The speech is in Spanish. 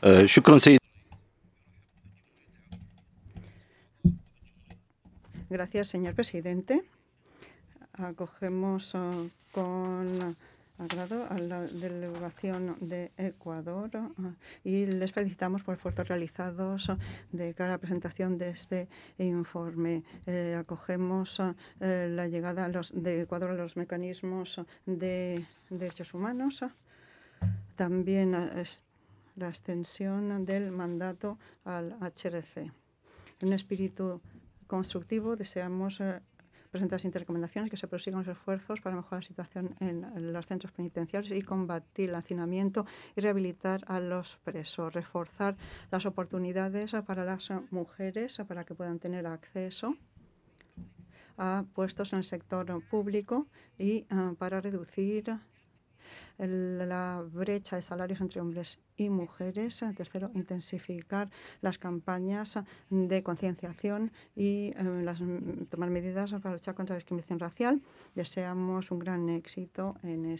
شكرا سيد. Gracias, señor presidente. Acogemos con agrado a la delegación de Ecuador y les felicitamos por esfuerzos realizados de cara a la presentación de este informe. Acogemos la llegada de Ecuador a los mecanismos de derechos humanos, también la extensión del mandato al HRC. En un espíritu constructivo deseamos presentar las recomendaciones que se prosigan los esfuerzos para mejorar la situación en los centros penitenciarios y combatir el hacinamiento y rehabilitar a los presos, reforzar las oportunidades para las mujeres para que puedan tener acceso a puestos en el sector público y para reducir la brecha de salarios entre hombres y mujeres. Tercero, intensificar las campañas de concienciación y tomar medidas para luchar contra la discriminación racial. Deseamos un gran éxito en